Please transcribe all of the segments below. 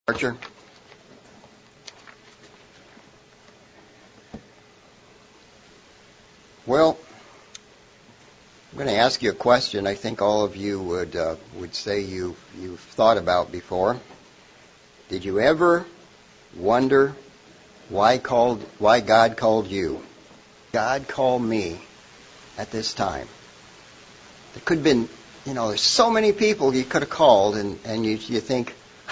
Archer. Well, I'm going to ask you a question I think all of you would say you've thought about before. Did you ever wonder why God called you? God called me at this time. There could have been, there's so many people you could have called, and you think,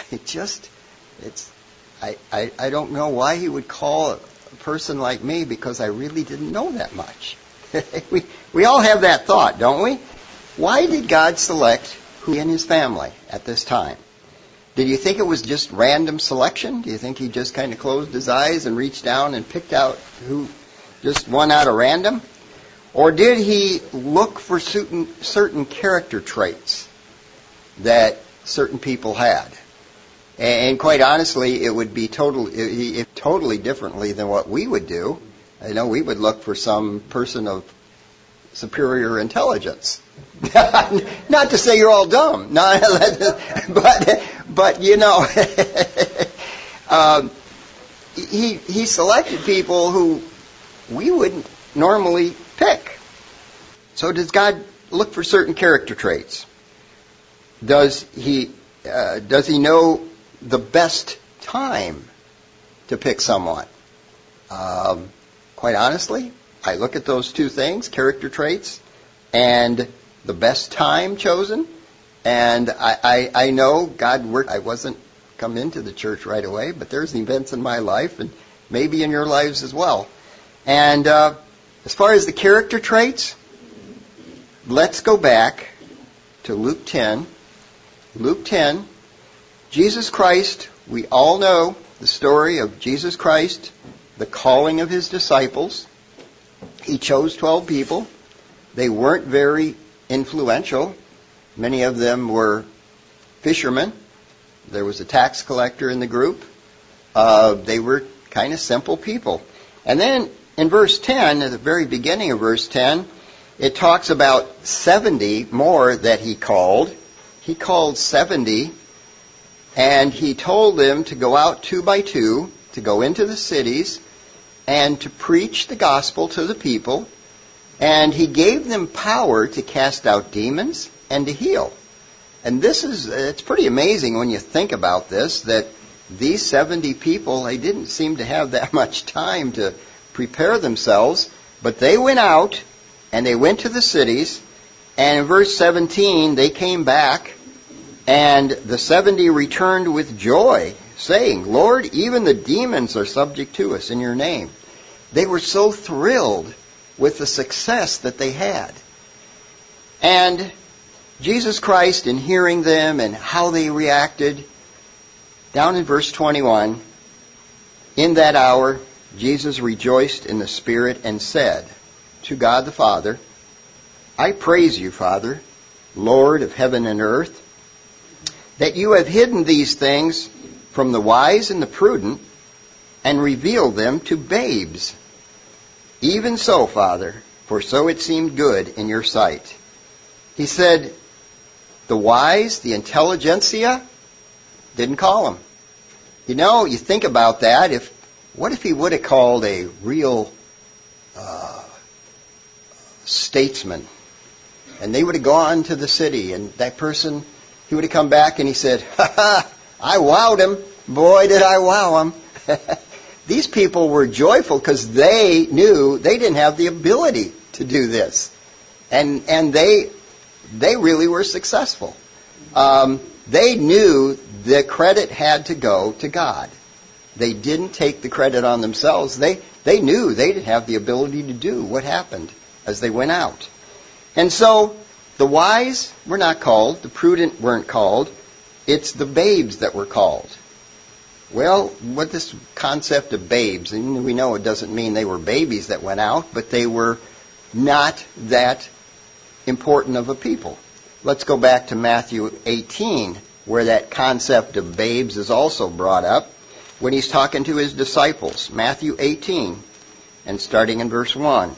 I don't know why he would call a person like me, because I really didn't know that much. we all have that thought, don't we? Why did God select who in his family at this time? Did you think it was just random selection? Do you think he just kind of closed his eyes and reached down and picked out who, just one out of random? Or did he look for certain character traits that certain people had? And quite honestly, it would be totally differently than what we would do. I know we would look for some person of superior intelligence. Not to say you're all dumb, but he selected people who we wouldn't normally pick. So does God look for certain character traits? Does he know the best time to pick someone? Quite honestly, I look at those two things, character traits and the best time chosen, and I know God worked. I wasn't come into the church right away, but there's events in my life and maybe in your lives as well. And as far as the character traits, let's go back to Luke 10. Luke 10, Jesus Christ, we all know the story of Jesus Christ, the calling of his disciples. He chose 12 people. They weren't very influential. Many of them were fishermen. There was a tax collector in the group. They were kind of simple people. And then in verse 10, at the very beginning of verse 10, it talks about 70 more that he called. He called 70, and he told them to go out 2 by 2, to go into the cities, and to preach the gospel to the people. And he gave them power to cast out demons and to heal. And it's pretty amazing when you think about this, that these 70 people, they didn't seem to have that much time to prepare themselves, but they went out and they went to the cities, and in verse 17, they came back, and the 70 returned with joy, saying, Lord, even the demons are subject to us in your name. They were so thrilled with the success that they had. And Jesus Christ, in hearing them and how they reacted, down in verse 21, in that hour, Jesus rejoiced in the Spirit and said to God the Father, I praise you, Father, Lord of heaven and earth, that you have hidden these things from the wise and the prudent and revealed them to babes. Even so, Father, for so it seemed good in your sight. He said, the wise, the intelligentsia, didn't call him. You think about that. What if he would have called a real statesman, and they would have gone to the city, and that person, he would have come back and he said, I wowed him. Boy, did I wow him. These people were joyful because they knew they didn't have the ability to do this. And they really were successful. They knew the credit had to go to God. They didn't take the credit on themselves. They knew they didn't have the ability to do what happened as they went out. And so the wise were not called. The prudent weren't called. It's the babes that were called. Well, what this concept of babes, and we know it doesn't mean they were babies that went out, but they were not that important of a people. Let's go back to Matthew 18, where that concept of babes is also brought up when he's talking to his disciples. Matthew 18, and starting in verse 1.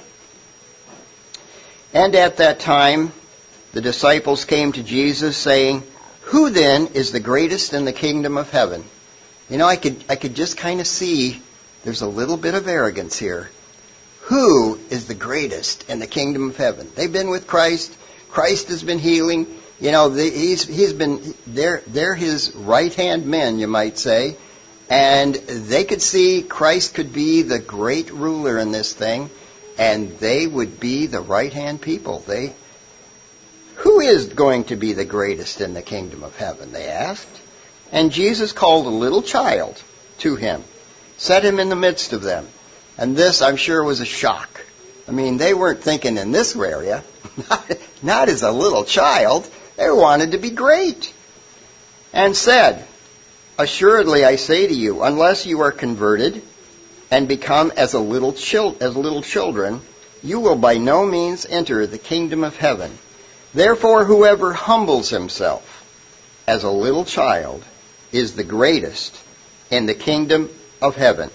And at that time, the disciples came to Jesus, saying, Who then is the greatest in the kingdom of heaven? I could just kind of see there's a little bit of arrogance here. Who is the greatest in the kingdom of heaven? They've been with Christ. Christ has been healing. He's been, they're his right-hand men, you might say. And they could see Christ could be the great ruler in this thing, and they would be the right-hand people. Who is going to be the greatest in the kingdom of heaven, they asked. And Jesus called a little child to him, set him in the midst of them. And this, I'm sure, was a shock. I mean, they weren't thinking in this area, not as a little child. They wanted to be great. And said, assuredly I say to you, unless you are converted and become as little children, you will by no means enter the kingdom of heaven. Therefore, whoever humbles himself as a little child is the greatest in the kingdom of heaven.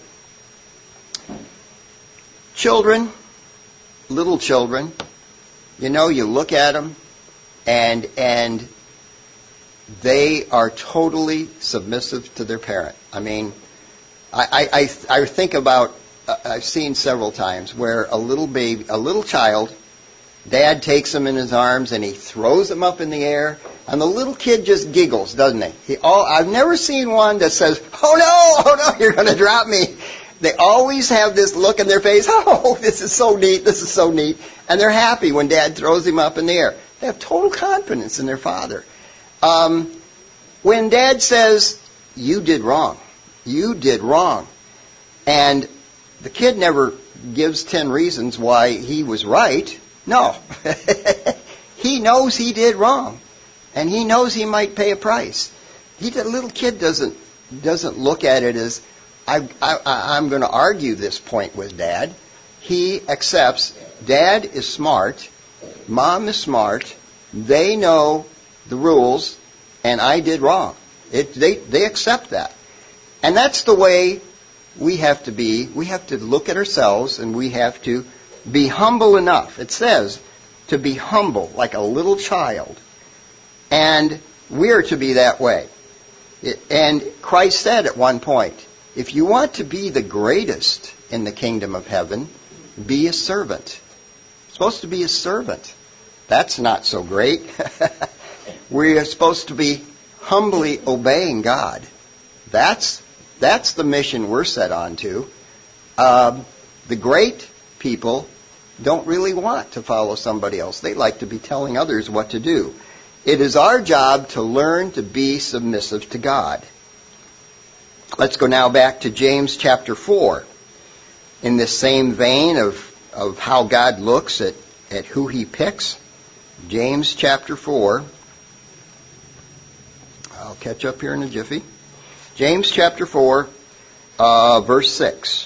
Children, little children, you look at them and they are totally submissive to their parent. I mean, I think about, I've seen several times where a little child, dad takes him in his arms and he throws him up in the air, and the little kid just giggles, doesn't he? I've never seen one that says, oh no, you're going to drop me. They always have this look in their face, oh, this is so neat. And they're happy when dad throws him up in the air. They have total confidence in their father. When dad says, you did wrong, and the kid never gives 10 reasons why he was right. No. He knows he did wrong, and he knows he might pay a price. The little kid doesn't look at it as, I'm going to argue this point with Dad. He accepts Dad is smart, Mom is smart, they know the rules, and I did wrong. They accept that. And that's the way we have to be. We have to look at ourselves, and we have to be humble enough. It says to be humble like a little child. And we are to be that way. And Christ said at one point, if you want to be the greatest in the kingdom of heaven, be a servant. You're supposed to be a servant. That's not so great. We are supposed to be humbly obeying God. That's the mission we're set on to. The great people don't really want to follow somebody else. They like to be telling others what to do. It is our job to learn to be submissive to God. Let's go now back to James chapter 4. In this same vein of how God looks at who he picks. James chapter 4. I'll catch up here in a jiffy. James chapter 4, verse 6.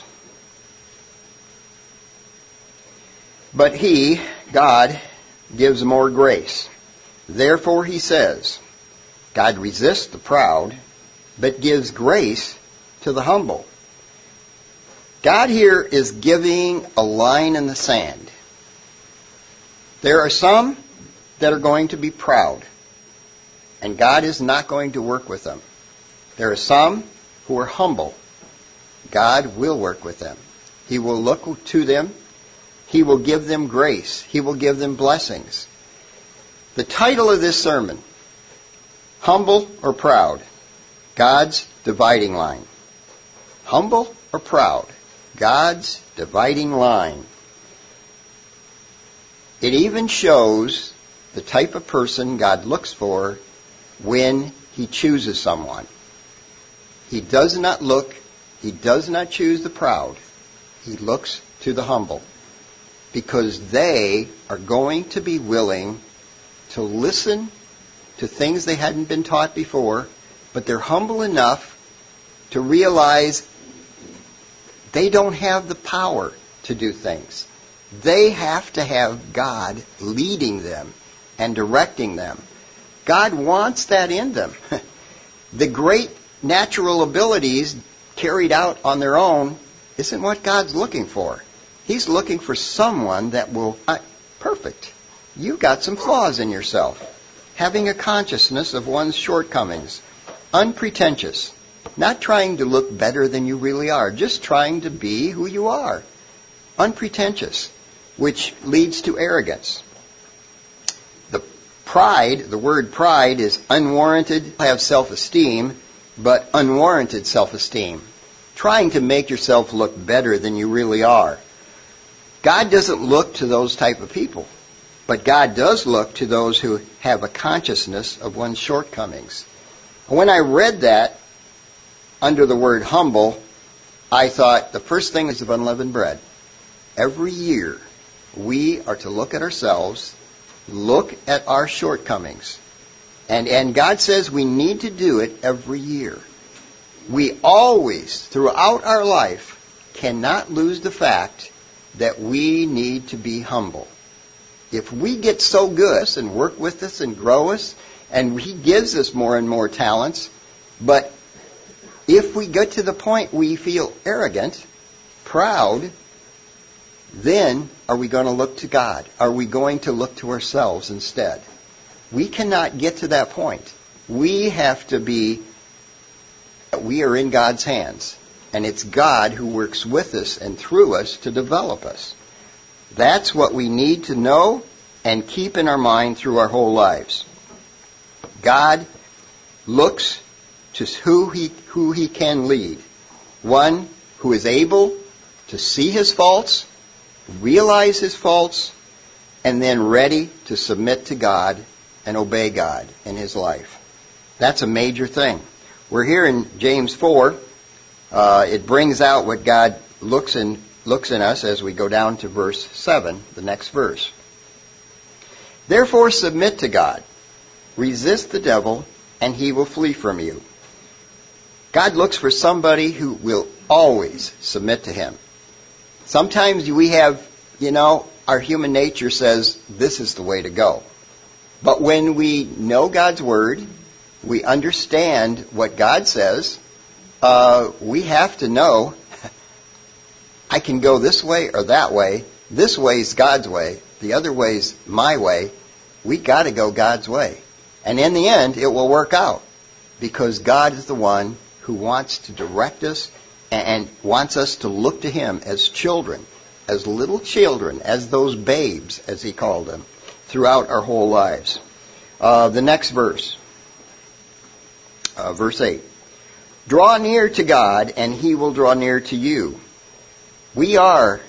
But he, God, gives more grace. Therefore he says, God resists the proud, but gives grace to the humble. God here is giving a line in the sand. There are some that are going to be proud, and God is not going to work with them. There are some who are humble. God will work with them. He will look to them. He will give them grace. He will give them blessings. The title of this sermon, Humble or Proud? God's dividing line. Humble or proud? God's dividing line. It even shows the type of person God looks for when he chooses someone. He does not choose the proud. He looks to the humble, because they are going to be willing to listen to things they hadn't been taught before, but they're humble enough to realize they don't have the power to do things. They have to have God leading them and directing them. God wants that in them. The great natural abilities carried out on their own isn't what God's looking for. He's looking for someone that will... Perfect. You've got some flaws in yourself. Having a consciousness of one's shortcomings. Unpretentious. Not trying to look better than you really are, just trying to be who you are. Unpretentious, which leads to arrogance. The word pride is unwarranted, have self-esteem, but unwarranted self-esteem. Trying to make yourself look better than you really are. God doesn't look to those type of people, but God does look to those who have a consciousness of one's shortcomings. When I read that under the word humble, I thought the first thing is of unleavened bread. Every year, we are to look at ourselves, look at our shortcomings. And God says we need to do it every year. We always, throughout our life, cannot lose the fact that we need to be humble. If we get so good and work with us and grow us, and He gives us more and more talents, but if we get to the point we feel arrogant, proud, then are we going to look to God? Are we going to look to ourselves instead? We cannot get to that point. We are in God's hands. And it's God who works with us and through us to develop us. That's what we need to know and keep in our mind through our whole lives. God looks to who He can lead. One who is able to see his faults, realize his faults, and then ready to submit to God and obey God in his life. That's a major thing. We're here in James 4. It brings out what God looks in us as we go down to verse 7, the next verse. Therefore submit to God. Resist the devil, and he will flee from you. God looks for somebody who will always submit to Him. Sometimes we have, our human nature says this is the way to go. But when we know God's Word, we understand what God says, we have to know I can go this way or that way. This way is God's way. The other way is my way. We got to go God's way. And in the end, it will work out because God is the one who wants to direct us and wants us to look to Him as children, as little children, as those babes, as He called them, throughout our whole lives. The next verse, verse 8. Draw near to God, and He will draw near to you. We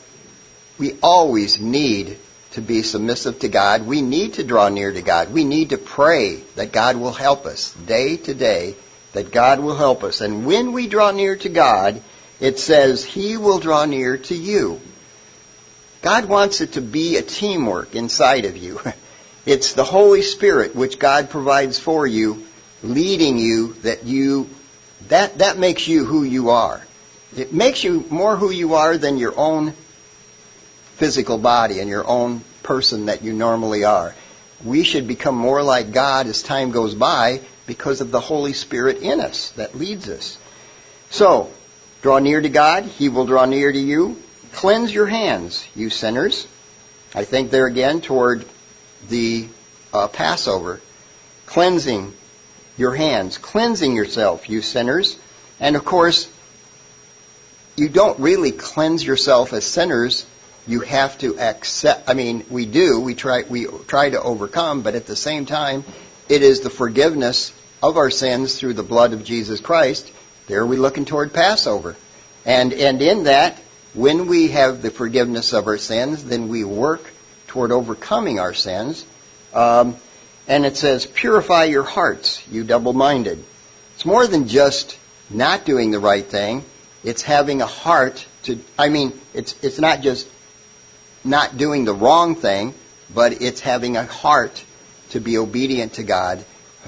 always need to be submissive to God. We need to draw near to God. We need to pray that God will help us day to day, that God will help us. And when we draw near to God, it says He will draw near to you. God wants it to be a teamwork inside of you. It's the Holy Spirit which God provides for you, leading you, that makes you who you are. It makes you more who you are than your own physical body and your own person that you normally are. We should become more like God as time goes by because of the Holy Spirit in us that leads us. So, draw near to God, He will draw near to you. Cleanse your hands, you sinners. I think there again toward the Passover. Cleansing your hands, cleansing yourself, you sinners. And of course, you don't really cleanse yourself as sinners. You have to accept, we try to overcome, but at the same time, it is the forgiveness of our sins through the blood of Jesus Christ. There we're looking toward Passover. And in that, when we have the forgiveness of our sins, then we work toward overcoming our sins. And it says, purify your hearts, you double-minded. It's more than just not doing the right thing. It's having a heart to, it's not just not doing the wrong thing, but it's having a heart to be obedient to God,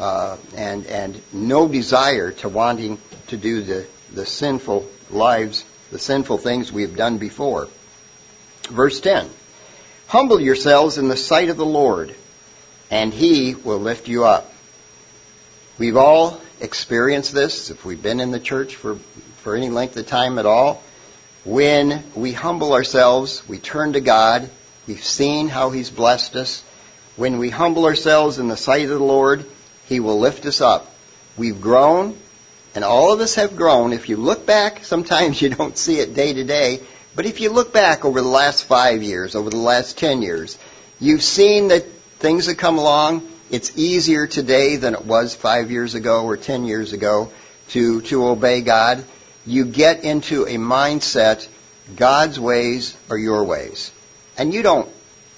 and no desire to wanting to do the sinful lives, the sinful things we've done before. Verse 10. Humble yourselves in the sight of the Lord, and He will lift you up. We've all experienced this, if we've been in the church for any length of time at all. When we humble ourselves, we turn to God. We've seen how He's blessed us. When we humble ourselves in the sight of the Lord, He will lift us up. We've grown. And all of us have grown. If you look back, sometimes you don't see it day to day, but if you look back over the last 5 years, over the last 10 years, you've seen that things have come along. It's easier today than it was 5 years ago or 10 years ago to obey God. You get into a mindset, God's ways are your ways. And you don't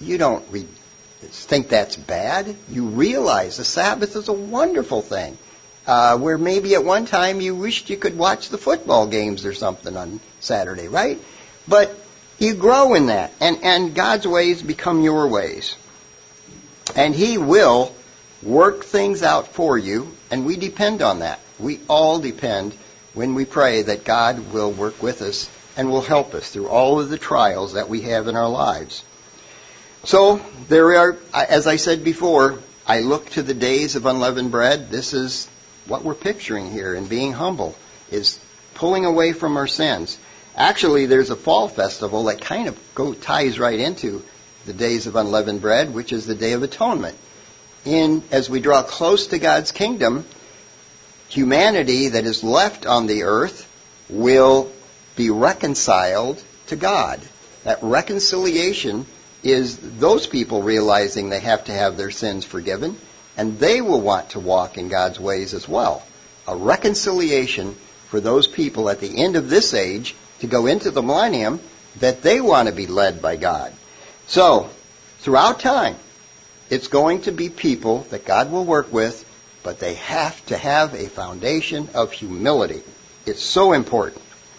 think that's bad. You realize the Sabbath is a wonderful thing. Where maybe at one time you wished you could watch the football games or something on Saturday, right? But you grow in that, and God's ways become your ways. And He will work things out for you, and we depend on that. We all depend when we pray that God will work with us and will help us through all of the trials that we have in our lives. So, there are, as I said before, I look to the days of unleavened bread. This is what we're picturing here in being humble, is pulling away from our sins. Actually, there's a fall festival that kind of ties right into the days of unleavened bread, which is the Day of Atonement. As we draw close to God's kingdom, humanity that is left on the earth will be reconciled to God. That reconciliation is those people realizing they have to have their sins forgiven, and they will want to walk in God's ways as well. A reconciliation for those people at the end of this age to go into the millennium, that they want to be led by God. So, throughout time, it's going to be people that God will work with, but they have to have a foundation of humility. It's so important.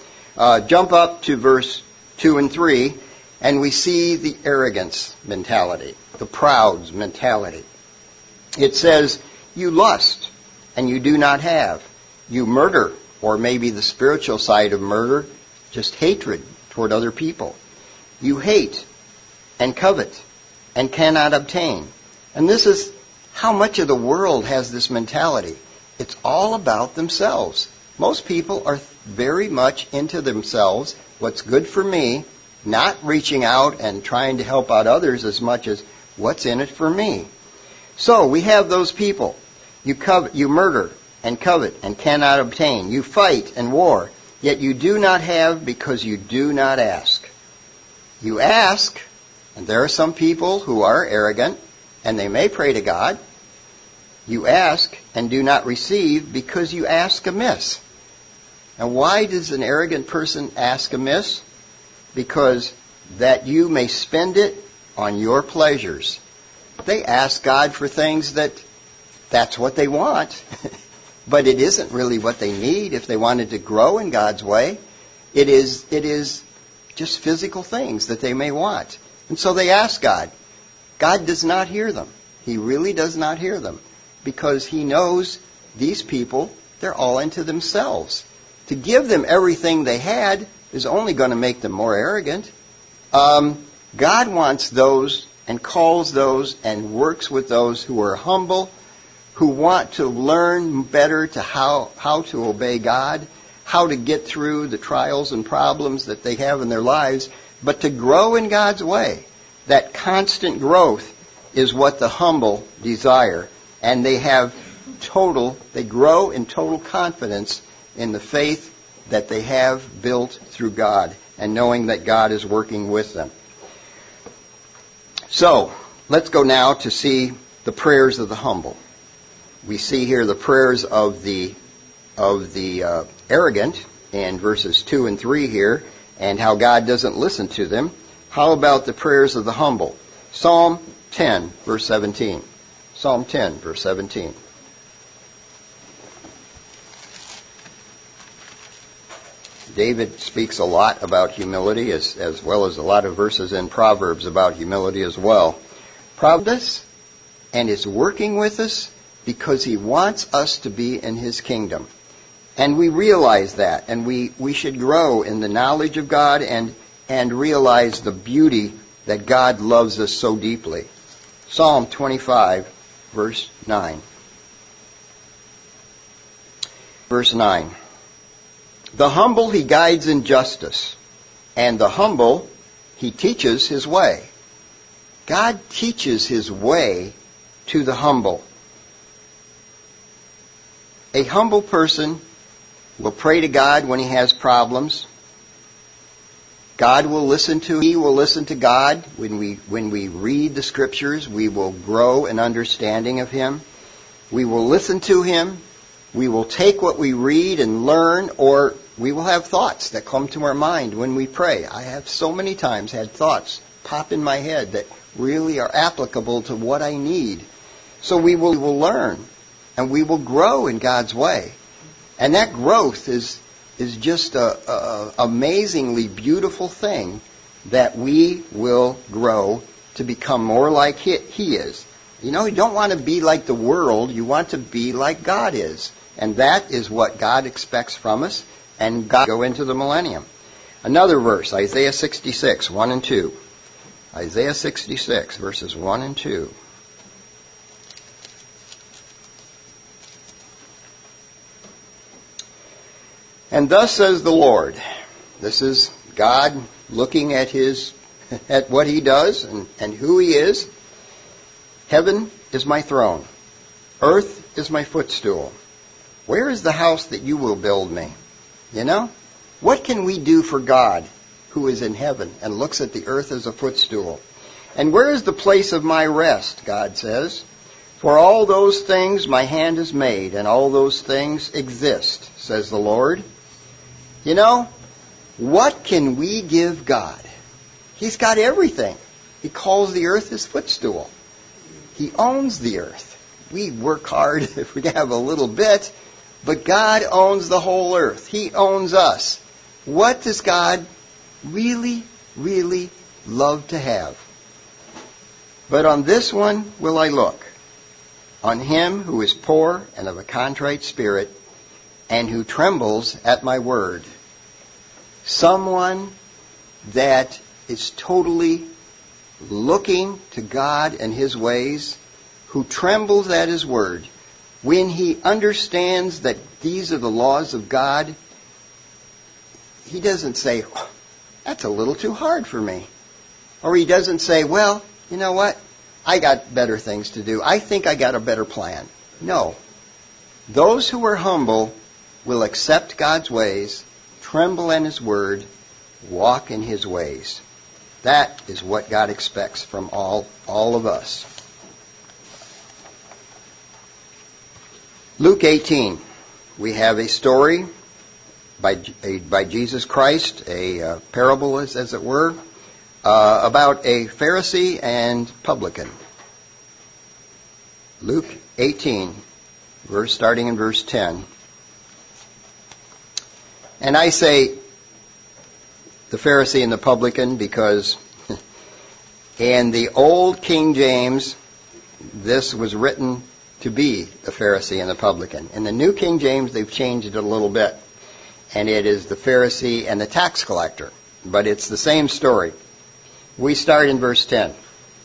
Jump up to verse 2 and 3, and we see the arrogance mentality, the proud mentality. It says, you lust, and you do not have. You murder, or maybe the spiritual side of murder, just hatred toward other people. You hate and covet and cannot obtain. And this is how much of the world has this mentality. It's all about themselves. Most people are very much into themselves, what's good for me, not reaching out and trying to help out others as much as what's in it for me. So we have those people. You murder and covet and cannot obtain. You fight and war, yet you do not have because you do not ask. You ask, and there are some people who are arrogant, and they may pray to God. You ask and do not receive because you ask amiss. And why does an arrogant person ask amiss? Because that you may spend it on your pleasures. They ask God for things that's what they want. But it isn't really what they need if they wanted to grow in God's way. It is just physical things that they may want. And so they ask God. God does not hear them. He really does not hear them. Because He knows these people, they're all into themselves. To give them everything they had is only going to make them more arrogant. God wants those and calls those and works with those who are humble, who want to learn better to how to obey God, how to get through the trials and problems that they have in their lives, but to grow in God's way. That constant growth is what the humble desire. And they grow in total confidence in the faith that they have built through God and knowing that God is working with them. So, let's go now to see the prayers of the humble. We see here the prayers of the arrogant in verses 2 and 3 here, and how God doesn't listen to them. How about the prayers of the humble? Psalm 10, verse 17. Psalm 10, verse 17. David speaks a lot about humility, as well as a lot of verses in Proverbs about humility as well. Providence and is working with us because He wants us to be in His kingdom. And we realize that, and we should grow in the knowledge of God and realize the beauty that God loves us so deeply. Psalm 25, verse 9. Verse 9. The humble He guides in justice, and the humble He teaches His way. God teaches His way to the humble. A humble person will pray to God when he has problems. God will listen to, he will listen to God. When we read the Scriptures, we will grow in understanding of him. We will listen to him. We will take what we read and learn, or we will have thoughts that come to our mind when we pray. I have so many times had thoughts pop in my head that really are applicable to what I need. So we will learn, and we will grow in God's way. And that growth is just a amazingly beautiful thing, that we will grow to become more like he is. You know, you don't want to be like the world. You want to be like God is. And that is what God expects from us. And God go into the millennium. Another verse, Isaiah 66, 1 and 2. Isaiah 66, verses 1 and 2. And thus says the Lord. This is God looking at at what he does and who he is. Heaven is my throne. Earth is my footstool. Where is the house that you will build me? You know, what can we do for God who is in heaven and looks at the earth as a footstool? And where is the place of my rest, God says? For all those things my hand has made, and all those things exist, says the Lord. You know, what can we give God? He's got everything. He calls the earth his footstool. He owns the earth. We work hard if we have a little bit, but God owns the whole earth. He owns us. What does God really, really love to have? But on this one will I look, on him who is poor and of a contrite spirit, and who trembles at my word. Someone that is totally looking to God and his ways, who trembles at his word. When he understands that these are the laws of God, he doesn't say, oh, that's a little too hard for me. Or he doesn't say, well, you know what? I got better things to do. I think I got a better plan. No. Those who are humble will accept God's ways, tremble in his word, walk in his ways. That is what God expects from all of us. Luke 18, we have a story by Jesus Christ, a parable as it were, about a Pharisee and publican. Luke 18, starting in verse 10. And I say the Pharisee and the publican because in the old King James, this was written to be the Pharisee and the publican. In the New King James, they've changed it a little bit, and it is the Pharisee and the tax collector. But it's the same story. We start in verse 10.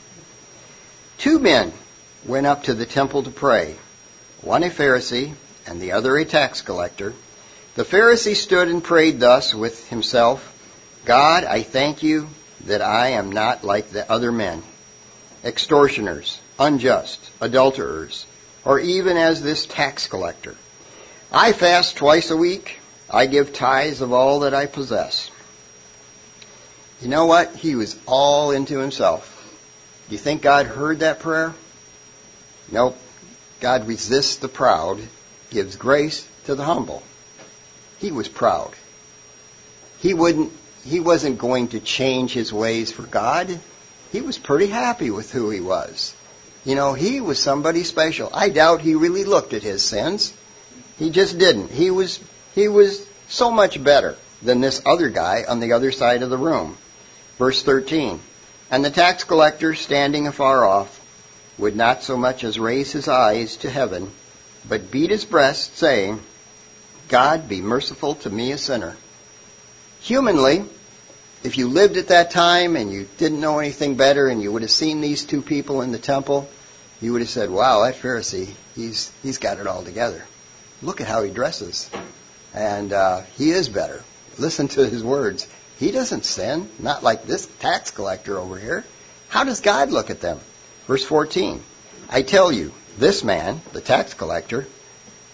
2 men went up to the temple to pray, one a Pharisee and the other a tax collector. The Pharisee stood and prayed thus with himself, God, I thank you that I am not like the other men, extortioners, unjust, adulterers, or even as this tax collector. I fast twice a week. I give tithes of all that I possess. You know what? He was all into himself. Do you think God heard that prayer? Nope. God resists the proud, gives grace to the humble. He was proud. He wasn't going to change his ways for God. He was pretty happy with who he was. You know, he was somebody special. I doubt he really looked at his sins. He just didn't. He was so much better than this other guy on the other side of the room. Verse 13. And the tax collector, standing afar off, would not so much as raise his eyes to heaven, but beat his breast, saying, God, be merciful to me, a sinner. Humanly, if you lived at that time and you didn't know anything better and you would have seen these 2 people in the temple, you would have said, wow, that Pharisee, he's got it all together. Look at how he dresses. And he is better. Listen to his words. He doesn't sin, not like this tax collector over here. How does God look at them? Verse 14, I tell you, this man, the tax collector,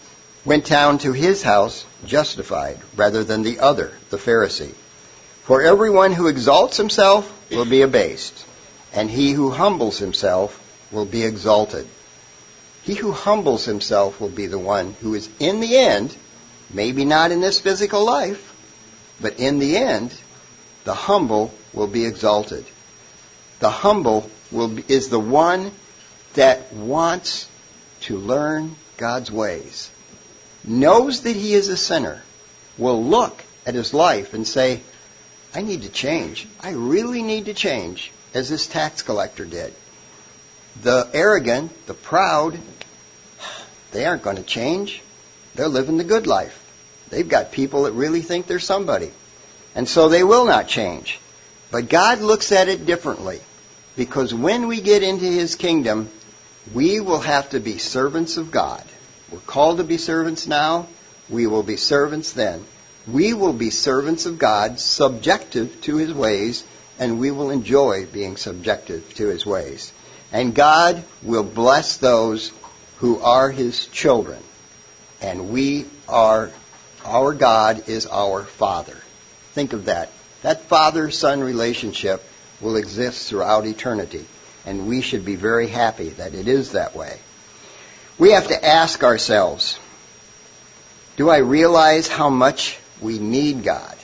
went down to his house justified rather than the other, the Pharisee. For everyone who exalts himself will be abased, and he who humbles himself will be exalted. He who humbles himself will be the one who is in the end, maybe not in this physical life, but in the end, the humble will be exalted. The humble is the one that wants to learn God's ways, knows that he is a sinner, will look at his life and say, I need to change. I really need to change, as this tax collector did. The arrogant, the proud, they aren't going to change. They're living the good life. They've got people that really think they're somebody. And so they will not change. But God looks at it differently. Because when we get into his kingdom, we will have to be servants of God. We're called to be servants now. We will be servants then. We will be servants of God, subjective to his ways, and we will enjoy being subjective to his ways. And God will bless those who are his children. And our God is our Father. Think of that. That father-son relationship will exist throughout eternity. And we should be very happy that it is that way. We have to ask ourselves, do I realize how much we need God?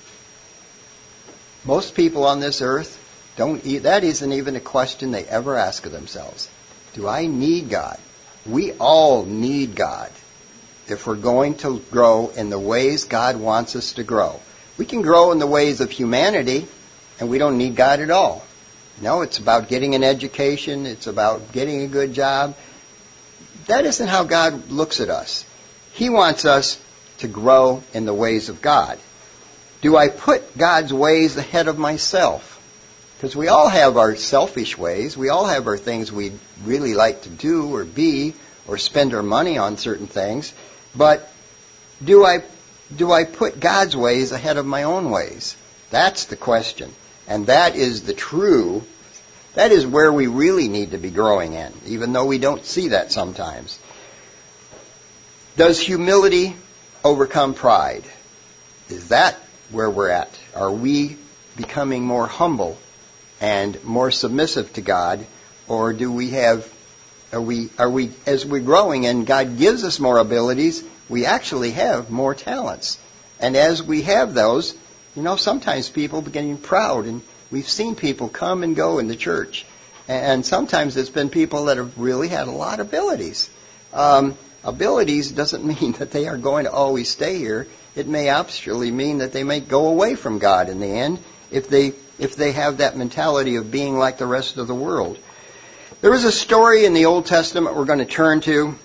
Most people on this earth that isn't even a question they ever ask of themselves. Do I need God? We all need God if we're going to grow in the ways God wants us to grow. We can grow in the ways of humanity, and we don't need God at all. No, it's about getting an education. It's about getting a good job. That isn't how God looks at us. He wants us to grow in the ways of God. Do I put God's ways ahead of myself? Because we all have our selfish ways. We all have our things we'd really like to do or be or spend our money on certain things. But do I put God's ways ahead of my own ways? That's the question. And that is that is where we really need to be growing in, even though we don't see that sometimes. Does humility overcome pride? Is that where we're at? Are we becoming more humble and more submissive to God? Or are we, as we're growing and God gives us more abilities, we actually have more talents? And as we have those, sometimes people begin proud, and we've seen people come and go in the church. And sometimes it's been people that have really had a lot of abilities. Abilities doesn't mean that they are going to always stay here. It may actually mean that they may go away from God in the end if they have that mentality of being like the rest of the world. There is a story in the Old Testament we're going to turn to.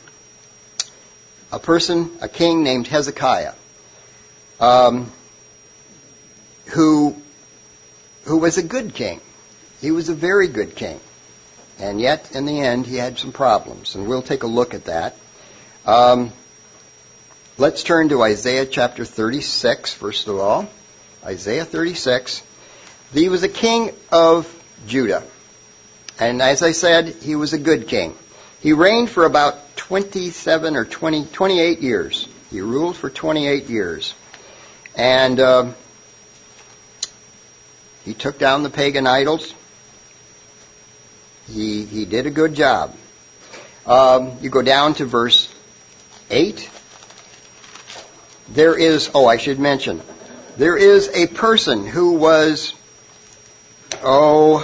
A king named Hezekiah, who was a good king. He was a very good king. And yet, in the end, he had some problems. And we'll take a look at that. Let's turn to Isaiah chapter 36, first of all. Isaiah 36. He was a king of Judah. And as I said, he was a good king. He reigned for about 28 years. He ruled for 28 years. And he took down the pagan idols. He did a good job. You go down to verse 8. I should mention, there is a person who was, I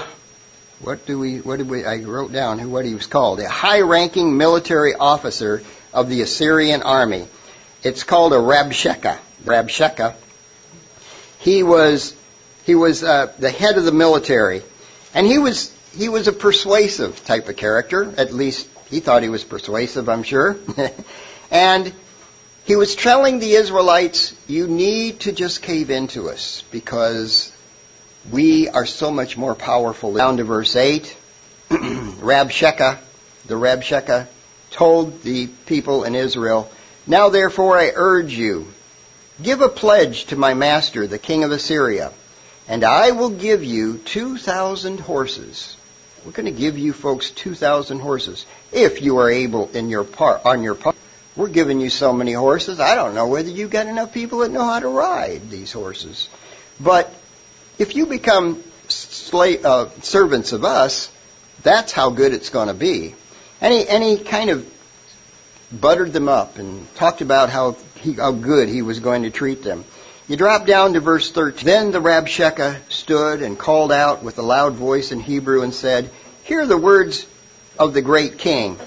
wrote down what he was called, a high-ranking military officer of the Assyrian army. It's called a Rabshakeh. Rabshakeh. He was the head of the military, and he was a persuasive type of character. At least he thought he was persuasive, I'm sure. And he was telling the Israelites, you need to just cave into us because we are so much more powerful. Down to verse 8, the Rabshakeh told the people in Israel, now therefore I urge you, give a pledge to my master, the king of Assyria, and I will give you 2,000 horses. We're going to give you folks 2,000 horses if you are able on your part We're giving you so many horses. I don't know whether you've got enough people that know how to ride these horses. But if you become servants of us, that's how good it's going to be. And he kind of buttered them up and talked about how good he was going to treat them. You drop down to verse 13. Then the Rabshakeh stood and called out with a loud voice in Hebrew and said, "Hear the words of the great king,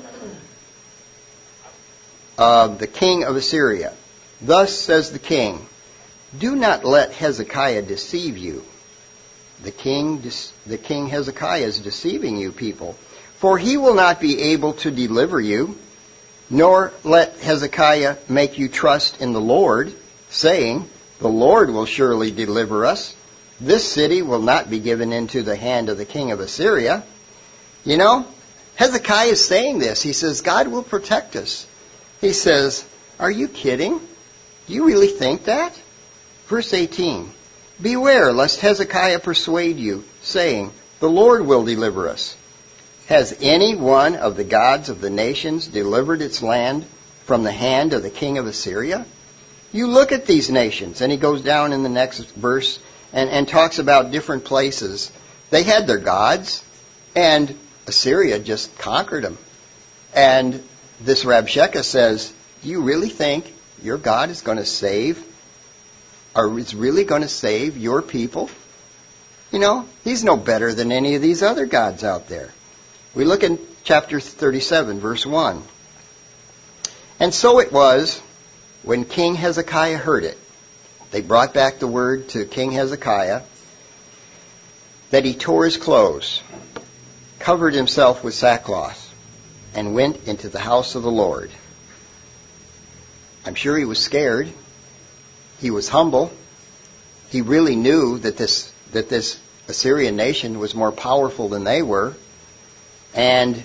the king of Assyria. Thus says the king, do not let Hezekiah deceive you." The king Hezekiah is deceiving you people. "For he will not be able to deliver you, nor let Hezekiah make you trust in the Lord, saying, the Lord will surely deliver us. This city will not be given into the hand of the king of Assyria." You know, Hezekiah is saying this. He says, God will protect us. He says, are you kidding? Do you really think that? Verse 18, "Beware lest Hezekiah persuade you, saying, the Lord will deliver us. Has any one of the gods of the nations delivered its land from the hand of the king of Assyria? You look at these nations." And he goes down in the next verse and talks about different places. They had their gods, and Assyria just conquered them. And this Rabshakeh says, do you really think your God is going to save, or is really going to save your people? You know, he's no better than any of these other gods out there. We look in chapter 37, verse 1. "And so it was, when King Hezekiah heard it," they brought back the word to King Hezekiah, "that he tore his clothes, covered himself with sackcloth, and went into the house of the Lord." I'm sure he was scared. He was humble. He really knew that this Assyrian nation was more powerful than they were. And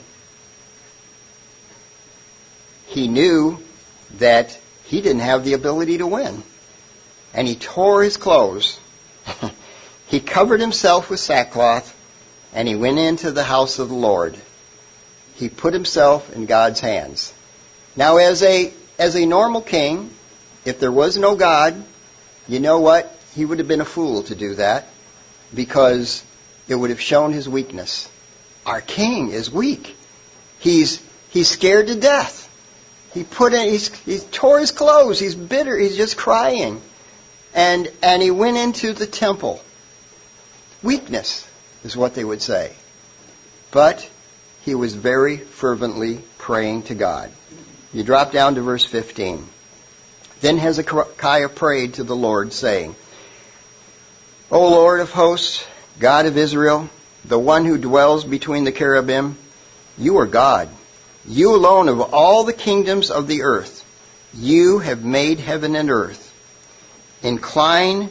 he knew that he didn't have the ability to win. And he tore his clothes. He covered himself with sackcloth, and he went into the house of the Lord. He put himself in God's hands. Now, as a normal king, if there was no God, you know what? He would have been a fool to do that, because it would have shown his weakness. Our king is weak. He's scared to death. He tore his clothes. He's bitter. He's just crying. And he went into the temple. Weakness is what they would say. But he was very fervently praying to God. You drop down to verse 15. "Then Hezekiah prayed to the Lord, saying, O Lord of hosts, God of Israel, the one who dwells between the cherubim, you are God. You alone of all the kingdoms of the earth. You have made heaven and earth. Incline,"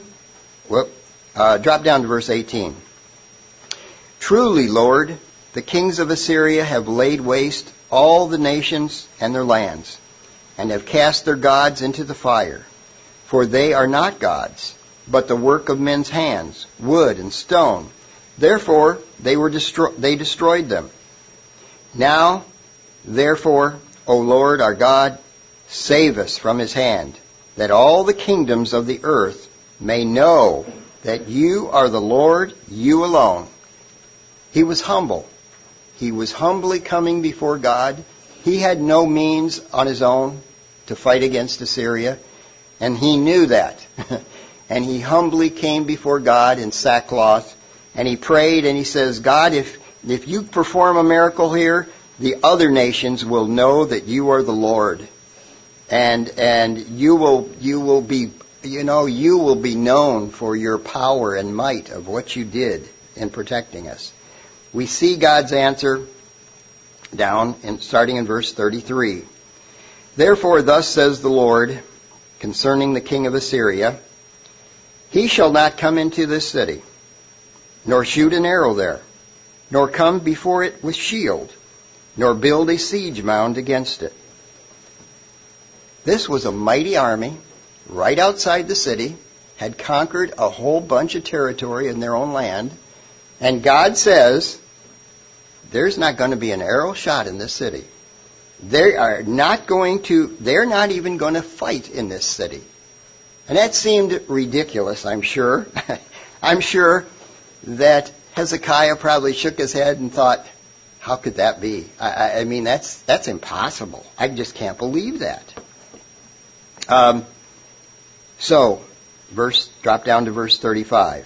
drop down to verse 18. "Truly, Lord, the kings of Assyria have laid waste all the nations and their lands, and have cast their gods into the fire. For they are not gods, but the work of men's hands, wood and stone. Therefore they destroyed them. Now, therefore, O Lord our God, save us from his hand, that all the kingdoms of the earth may know that you are the Lord, you alone." He was humble. He was humbly coming before God. He had no means on his own to fight against Assyria, and he knew that. And he humbly came before God in sackcloth, and he prayed, and he says, God, if you perform a miracle here, the other nations will know that you are the Lord, and you will be known for your power and might of what you did in protecting us. We see God's answer starting in verse 33. "Therefore thus says the Lord concerning the king of Assyria, he shall not come into this city, nor shoot an arrow there, nor come before it with shield, nor build a siege mound against it." This was a mighty army right outside the city, had conquered a whole bunch of territory in their own land, and God says, there's not going to be an arrow shot in this city. they're not even going to fight in this city. And that seemed ridiculous, I'm sure. I'm sure that Hezekiah probably shook his head and thought, how could that be? I mean, that's impossible. I just can't believe that. Drop down to verse 35.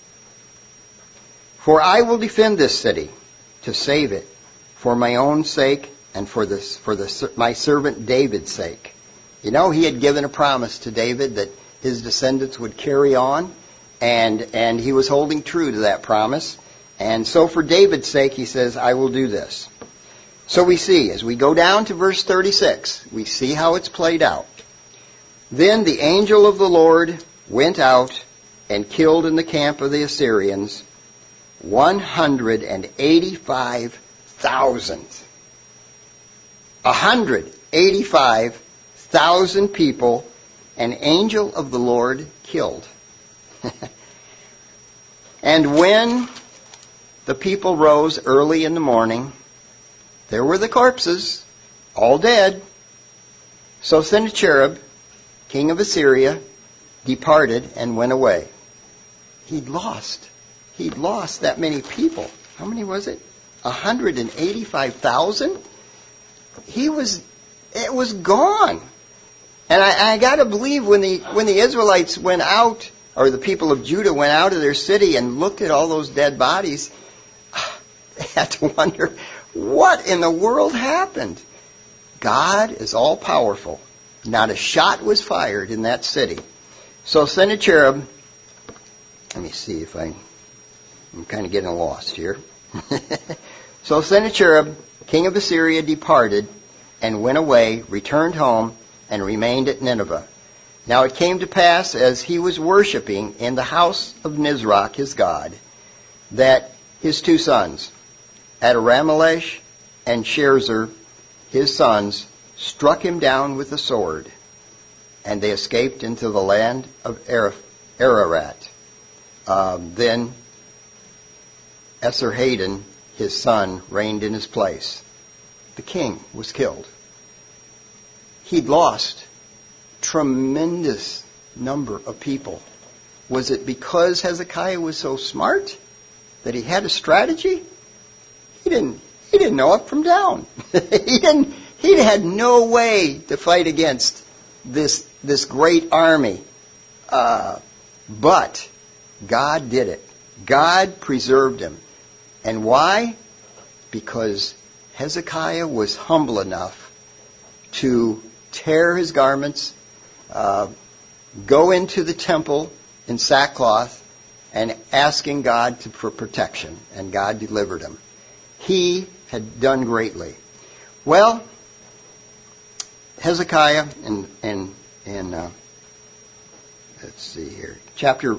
For I will defend this city to save it for my own sake and for my servant David's sake. You know, he had given a promise to David that his descendants would carry on, and he was holding true to that promise. And so for David's sake, he says, I will do this. So we see, as we go down to verse 36, we see how it's played out. Then the angel of the Lord went out and killed in the camp of the Assyrians 185,000. 185,000 people an angel of the Lord killed. And when the people rose early in the morning, there were the corpses, all dead. So Sennacherib, king of Assyria, departed and went away. He'd lost that many people. How many was it? 185,000? It was gone. And I got to believe when the Israelites went out, or the people of Judah went out of their city and looked at all those dead bodies, they had to wonder, what in the world happened? God is all powerful. Not a shot was fired in that city. So Sennacherib, let me see if I'm kind of getting lost here. So Sennacherib, king of Assyria, departed and went away, returned home, and remained at Nineveh. Now it came to pass, as he was worshiping in the house of Nisroch, his god, that his two sons, Adaramelech and Sharezer, his sons, struck him down with a sword, and they escaped into the land of Ararat. Then Esarhaddon, his son, reigned in his place. The king was killed. He'd lost tremendous number of people. Was it because Hezekiah was so smart that he had a strategy? He didn't know up from down. He had no way to fight against this great army. But God did it. God preserved him. And why? Because Hezekiah was humble enough to tear his garments, go into the temple in sackcloth, and asking God for protection. And God delivered him. He had done greatly. Well, Hezekiah in let's see here, chapter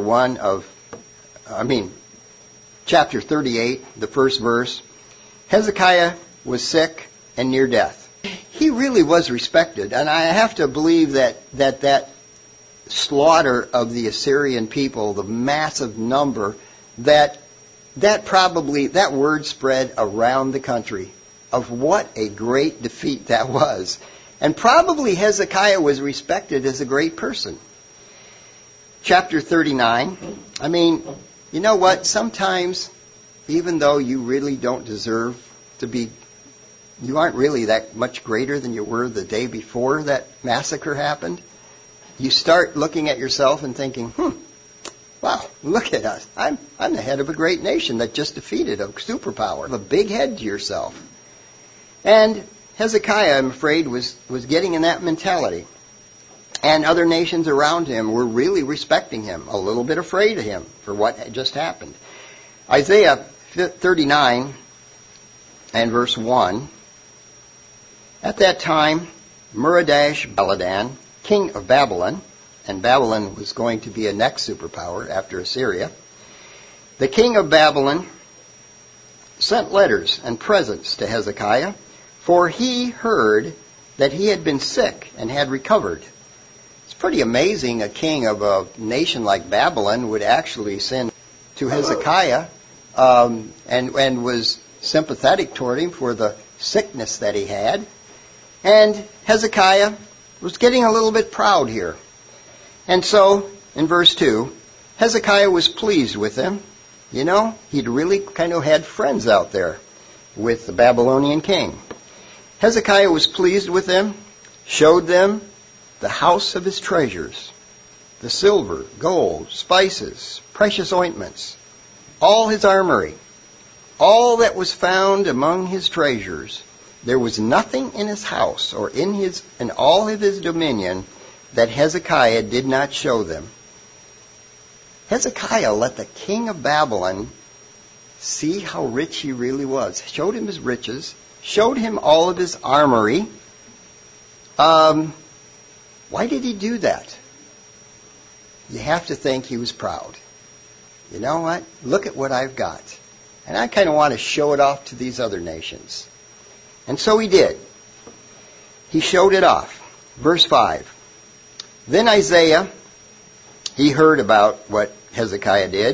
38, the first verse. Hezekiah was sick and near death. He really was respected, and I have to believe that slaughter of the Assyrian people, the massive number, that word spread around the country of what a great defeat that was. And probably Hezekiah was respected as a great person. Chapter 39, I mean, you know what? Sometimes, even though you really don't deserve to be, you aren't really that much greater than you were the day before that massacre happened, you start looking at yourself and thinking, wow, look at us. I'm the head of a great nation that just defeated a superpower. Have a big head to yourself. And Hezekiah, I'm afraid, was getting in that mentality. And other nations around him were really respecting him, a little bit afraid of him for what had just happened. Isaiah 39 and verse 1. At that time, Merodach-Baladan, king of Babylon, and Babylon was going to be a next superpower after Assyria, the king of Babylon sent letters and presents to Hezekiah, for he heard that he had been sick and had recovered. It's pretty amazing a king of a nation like Babylon would actually send to Hezekiah and was sympathetic toward him for the sickness that he had. And Hezekiah was getting a little bit proud here. And so, in verse 2, Hezekiah was pleased with them. You know, he'd really kind of had friends out there with the Babylonian king. Hezekiah was pleased with them, showed them the house of his treasures, the silver, gold, spices, precious ointments, all his armory, all that was found among his treasures. There was nothing in his house or in all of his dominion that Hezekiah did not show them. Hezekiah let the king of Babylon see how rich he really was. Showed him his riches, showed him all of his armory. Why did he do that? You have to think he was proud. You know what? Look at what I've got. And I kind of want to show it off to these other nations. And so he did. He showed it off. Verse 5. Then Isaiah, he heard about what Hezekiah did.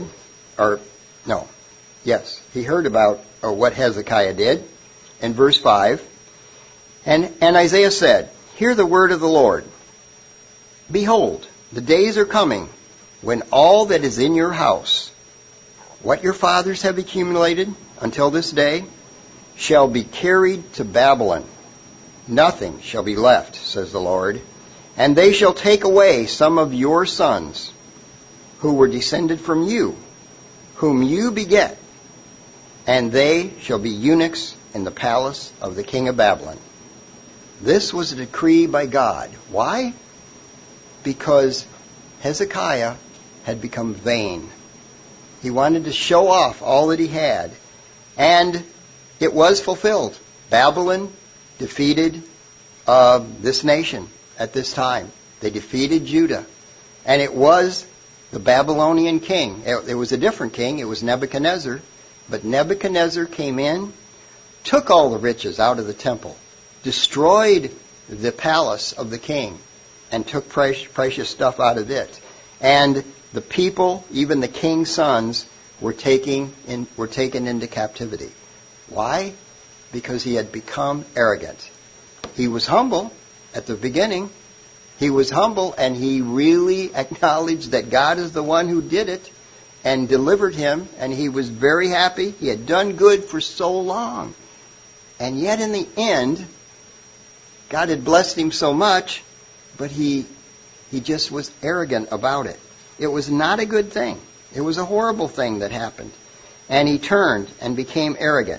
He heard about what Hezekiah did. In verse 5. And Isaiah said, Hear the word of the Lord. Behold, the days are coming when all that is in your house, what your fathers have accumulated until this day, shall be carried to Babylon. Nothing shall be left, says the Lord. And they shall take away some of your sons, who were descended from you, whom you beget, and they shall be eunuchs in the palace of the king of Babylon. This was a decree by God. Why? Because Hezekiah had become vain. He wanted to show off all that he had. And it was fulfilled. Babylon defeated this nation at this time. They defeated Judah. And it was the Babylonian king. It was a different king. It was Nebuchadnezzar. But Nebuchadnezzar came in, took all the riches out of the temple, destroyed the palace of the king, and took precious stuff out of it. And the people, even the king's sons, were taken into captivity. Why? Because he had become arrogant. He was humble at the beginning. He was humble, and he really acknowledged that God is the one who did it and delivered him, and he was very happy. He had done good for so long. And yet in the end, God had blessed him so much, but he just was arrogant about it. It was not a good thing. It was a horrible thing that happened. And he turned and became arrogant.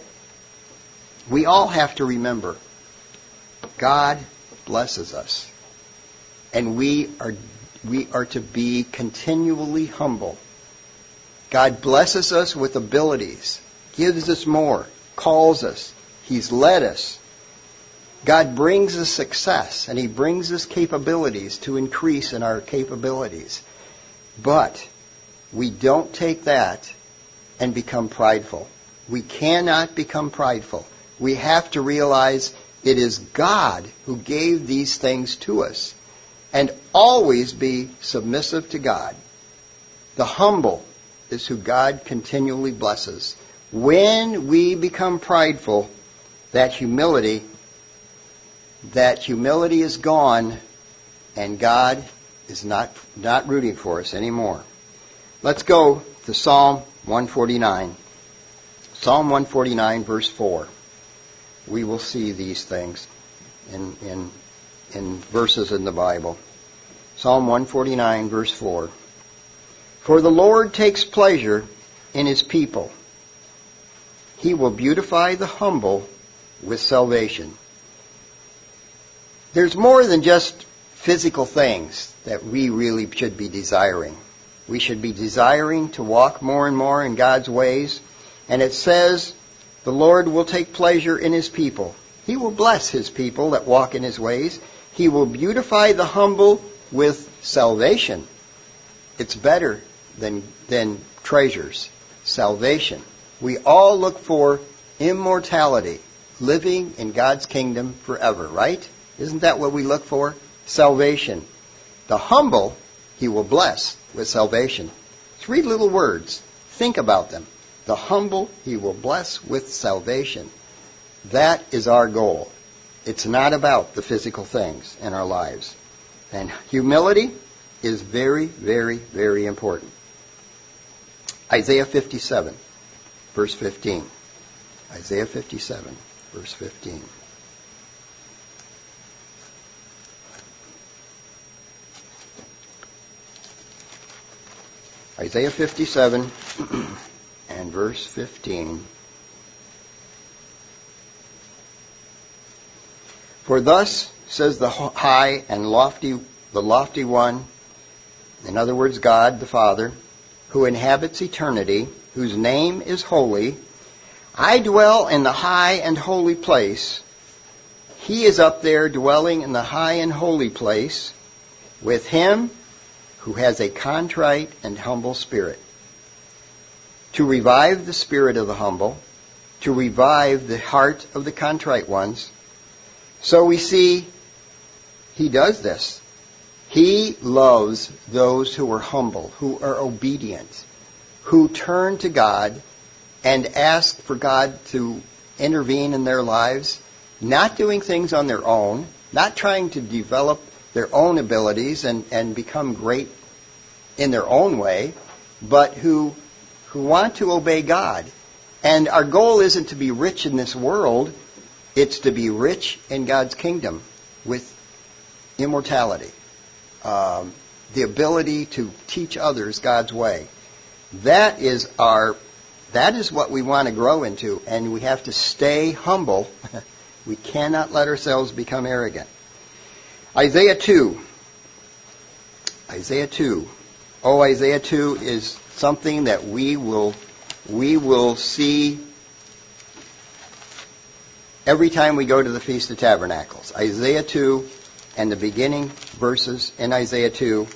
We all have to remember, God blesses us. And we are to be continually humble. God blesses us with abilities, gives us more, calls us. He's led us. God brings us success, and He brings us capabilities to increase in our capabilities. But we don't take that and become prideful. We cannot become prideful. We have to realize it is God who gave these things to us, and always be submissive to God. The humble is who God continually blesses. When we become prideful, that humility is gone, and God is not rooting for us anymore. Let's go to Psalm 149. Psalm 149, verse 4. We will see these things in verses in the Bible. Psalm 149, verse 4. For the Lord takes pleasure in His people. He will beautify the humble with salvation. There's more than just physical things that we really should be desiring. We should be desiring to walk more and more in God's ways. And it says, the Lord will take pleasure in His people. He will bless His people that walk in His ways. He will beautify the humble with salvation. It's better than treasures. Salvation. We all look for immortality, living in God's kingdom forever, right? Isn't that what we look for? Salvation. The humble He will bless with salvation. 3 little words. Think about them. The humble He will bless with salvation. That is our goal. It's not about the physical things in our lives. And humility is very, very, very important. Isaiah 57, verse 15. Isaiah 57, verse 15. Isaiah 57 and verse 15. For thus says the high and the lofty one, in other words, God the Father, who inhabits eternity, whose name is holy. I dwell in the high and holy place. He is up there dwelling in the high and holy place with him who has a contrite and humble spirit, to revive the spirit of the humble, to revive the heart of the contrite ones. So we see he does this. He loves those who are humble, who are obedient, who turn to God and ask for God to intervene in their lives, not doing things on their own, not trying to develop their own abilities and become great in their own way, but who want to obey God. And our goal isn't to be rich in this world, it's to be rich in God's kingdom with immortality. The ability to teach others God's way. That is what we want to grow into, and we have to stay humble. We cannot let ourselves become arrogant. Isaiah 2. Isaiah 2. Oh, Isaiah 2 is something that we will see every time we go to the Feast of Tabernacles. Isaiah 2 and the beginning verses in Isaiah 2.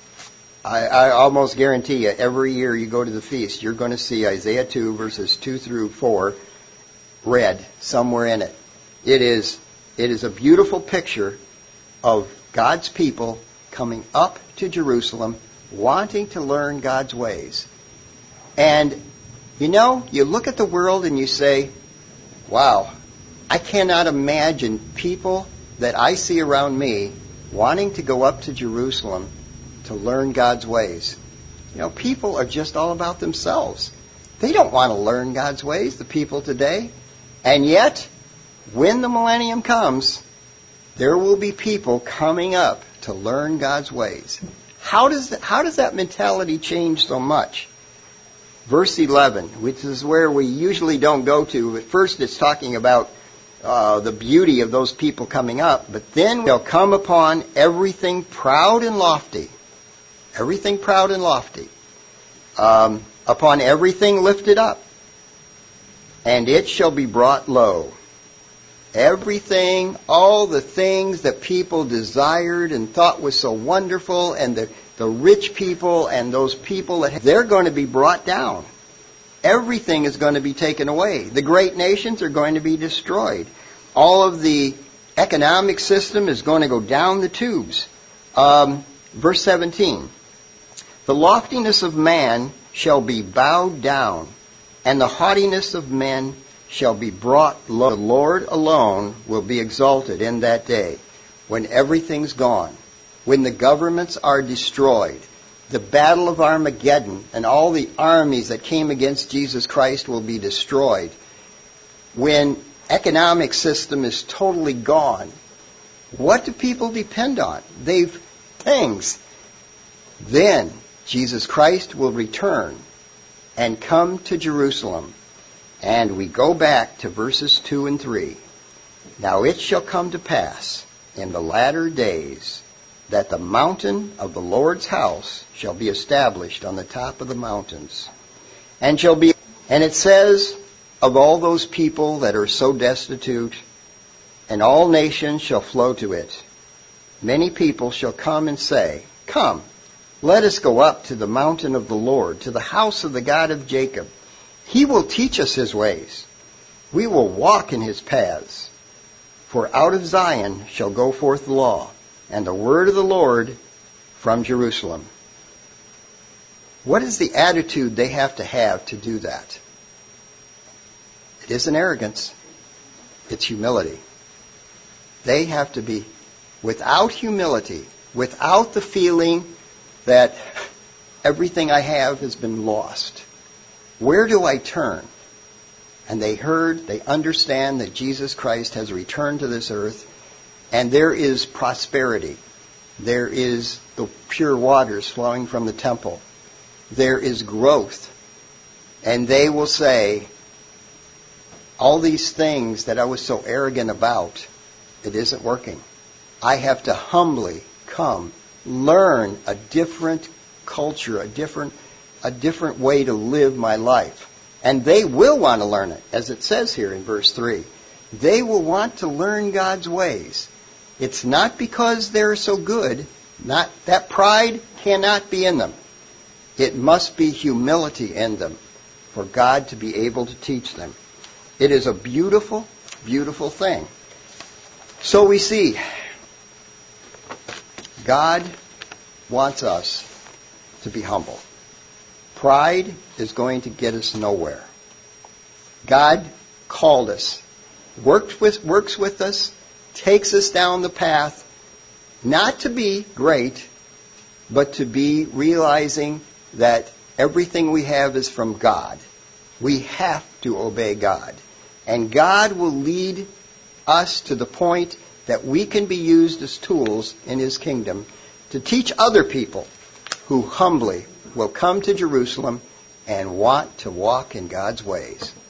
I almost guarantee you, every year you go to the feast, you're going to see Isaiah 2 verses 2 through 4 read somewhere in it. It is a beautiful picture of God's people coming up to Jerusalem, wanting to learn God's ways. And, you look at the world and you say, wow, I cannot imagine people that I see around me wanting to go up to Jerusalem to learn God's ways. People are just all about themselves. They don't want to learn God's ways, the people today. And yet, when the millennium comes, there will be people coming up to learn God's ways. How does that mentality change so much? Verse 11, which is where we usually don't go to. At first it's talking about the beauty of those people coming up, but then they'll come upon everything proud and lofty. Everything proud and lofty. Upon everything lifted up. And it shall be brought low. Everything, all the things that people desired and thought was so wonderful, and the rich people and those people, they're going to be brought down. Everything is going to be taken away. The great nations are going to be destroyed. All of the economic system is going to go down the tubes. Verse 17. The loftiness of man shall be bowed down, and the haughtiness of men shall be brought low. The Lord alone will be exalted in that day, when everything's gone, when the governments are destroyed. The battle of Armageddon and all the armies that came against Jesus Christ will be destroyed. When economic system is totally gone, what do people depend on? Things. Then Jesus Christ will return and come to Jerusalem. And we go back to verses 2 and 3. Now it shall come to pass in the latter days that the mountain of the Lord's house shall be established on the top of the mountains. And it says, of all those people that are so destitute, and all nations shall flow to it. Many people shall come and say, Come, let us go up to the mountain of the Lord, to the house of the God of Jacob. He will teach us his ways. We will walk in his paths. For out of Zion shall go forth law, and the word of the Lord from Jerusalem. What is the attitude they have to do that? It isn't arrogance. It's humility. They have to be without humility, without the feeling that everything I have has been lost. Where do I turn? And they understand that Jesus Christ has returned to this earth, and there is prosperity. There is the pure waters flowing from the temple. There is growth. And they will say, all these things that I was so arrogant about, it isn't working. I have to humbly come, learn a different culture, a different way to live my life. And they will want to learn it, as it says here in verse 3. They will want to learn God's ways. It's not because they're so good. That pride cannot be in them. It must be humility in them for God to be able to teach them. It is a beautiful, beautiful thing. So we see God wants us to be humble. Pride is going to get us nowhere. God called us, works with us, takes us down the path, not to be great, but to be realizing that everything we have is from God. We have to obey God. And God will lead us to the point that we can be used as tools in His kingdom to teach other people who humbly will come to Jerusalem and want to walk in God's ways.